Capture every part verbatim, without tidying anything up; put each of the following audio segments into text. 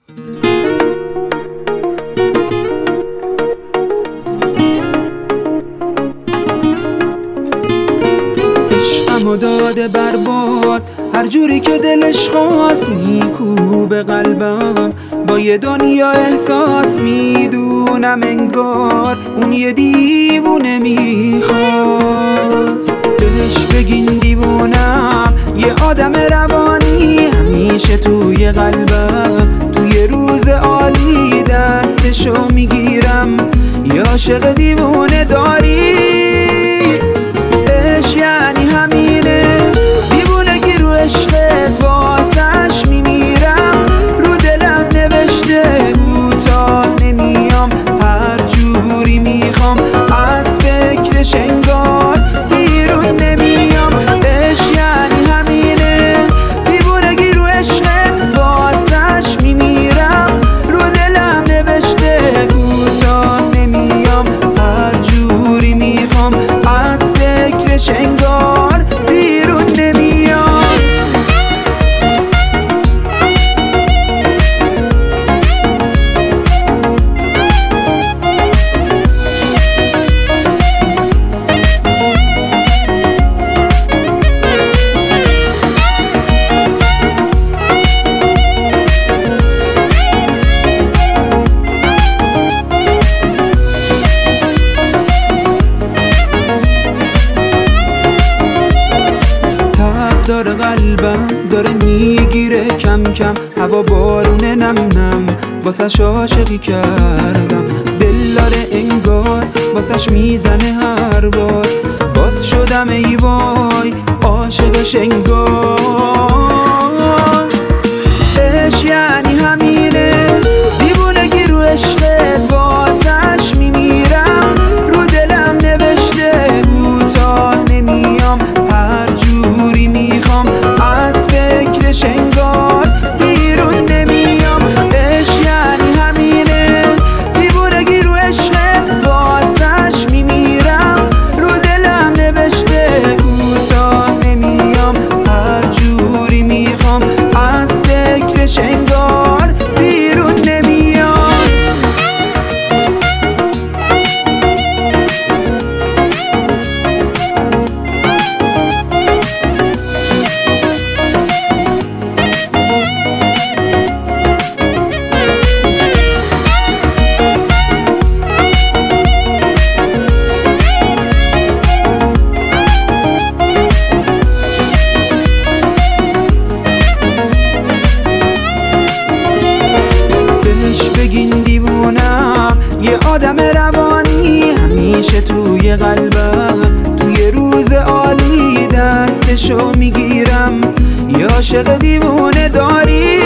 عشقمو داده برباد هر جوری که دلش خواست، میکوبه قلبم با یه دنیا احساس. میدونم انگار اون یه دیوونه میخواست. بهش بگین دیوونم، یه آدم روانی همیشه توی قلبم. توی روز عالی دستشو میگیرم، یا عاشق دیوونه داری. عشق یعنی همینه، دیوونگی رو عشقت واسش میمیرم. رو دلم نوشته کوتاه نمیام، هر جوری میخوام از فکرش انگار بیرون نمیام. عشق یعنی همینه، دیوونگی رو عشقت واسش میمیرم. رو دلم نوشته کوتاه نمیام، هر جوری میخوام از فکرش انگار بیرون نمیام. داره قلبم داره میگیره کم کم، هوا بارونه نم نم واسش عاشقی کردم. دل داره انگار واسش میزنه هر بار، باز شدم ای وای عاشقش انگار. عشق یعنی همینه، دیوونگی رو عشقت واسش میمیرم. رو دلم نوشته کوتاه نمیام، هر جوری میخوام از فکرش انگار بیرون نمیام. عشق یعنی همینه، دیوونگی رو عشقت واسش میمیرم. رو دلم نوشته کوتاه نمیام، هر جوری میخوام از فکرش انگار بیرون نمیام. بگین دیوونم، یه آدم روانی همیشه توی قلبم. توی روز عالی دستشو میگیرم، یا عاشق دیوونه داری.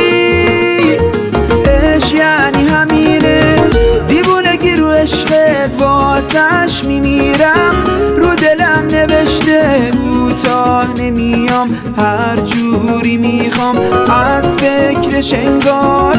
عشق یعنی همینه، دیوونگی رو عشقت واسش میمیرم. رو دلم نوشته کوتاه نمیام، هر جوری میخوام از فکرش انگار